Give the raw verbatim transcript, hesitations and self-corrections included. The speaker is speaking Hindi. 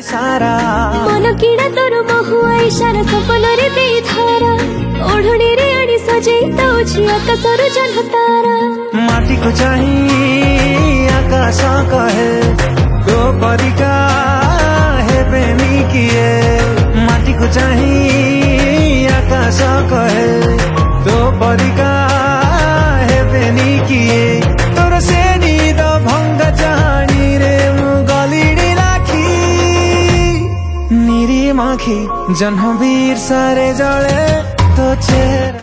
सारा मन किड़ा तोर बहुआ इशारा सपन रे बेधारा ओढ़नी रे अड़ी सजे दउछि आकाशर जल तारा माटी को चाहिए आकाश कहे तो परिका है प्रेमी किए माटी को चाहिए आकाश कहे तो परिका है प्रेमी किए तोर से नीद भंग जानी रे मुगलिडी राखी निरी माखी जन्मवीर सारे जले तो चेहरा